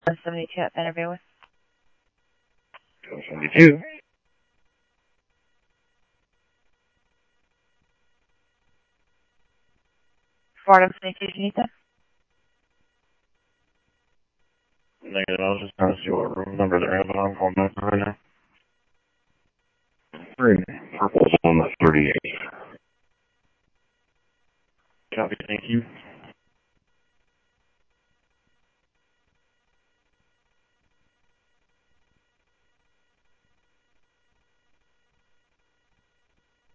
172 at Vanderbilt. 172. Florida 22, Janita. Negative, I was just trying to see what room number they're having on phone number right now. Green, purple's on the 38. Copy, thank you.